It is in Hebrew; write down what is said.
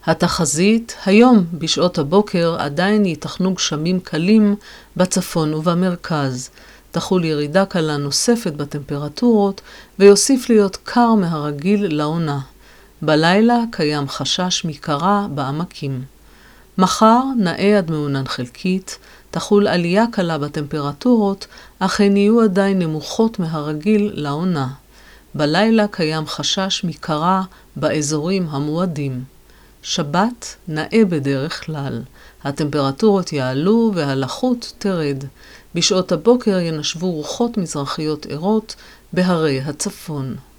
התחזית, היום בשעות הבוקר עדיין ייתכנו גשמים קלים בצפון ובמרכז. תחול ירידה קלה נוספת בטמפרטורות ויוסיף להיות קר מהרגיל לעונה. בלילה קיים חשש מקרה בעמקים. מחר נאה עד מעונן חלקית, תחול עלייה קלה בטמפרטורות, אך הן יהיו עדיין נמוכות מהרגיל לעונה. בלילה קיים חשש מקרה באזורים המועדים. שבת נאה בדרך כלל. הטמפרטורות יעלו והלחות תרד. בשעות הבוקר ינשבו רוחות מזרחיות ערות בהרי הצפון.